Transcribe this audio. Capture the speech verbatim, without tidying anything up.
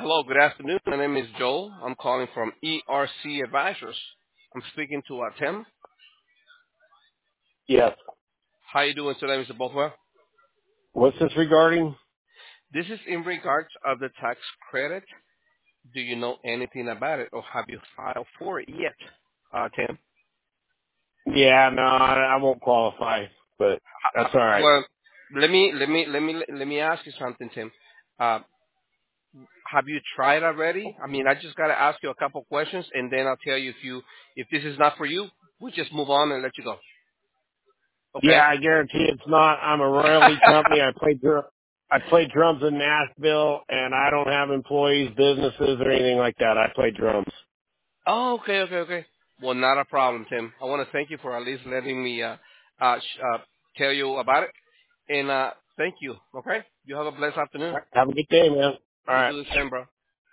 Hello, good afternoon. My name is Joel. I'm calling from E R C Advisors. I'm speaking to uh, Tim. Yes. How you doing today, Mister Bothwell? What's this regarding? This is in regards of the tax credit. Do you know anything about it, or have you filed for it yet, uh, Tim? Yeah, no, I, I won't qualify, but Uh, that's all right. well, let me let me let me let me ask you something, Tim. Uh, have you tried already? I mean, I just gotta ask you a couple questions, and then I'll tell you if you if this is not for you. We just move on and let you go. Yeah, Okay? I guarantee it's not. I'm a royalty company. I play dr- I play drums in Nashville, and I don't have employees, businesses, or anything like that. I play drums. Oh, okay, okay, okay. Well, not a problem, Tim. I want to thank you for at least letting me uh, uh, sh- uh, tell you about it. And uh, thank you, okay? You have a blessed afternoon. Have a good day, man. All You right. do the same, bro.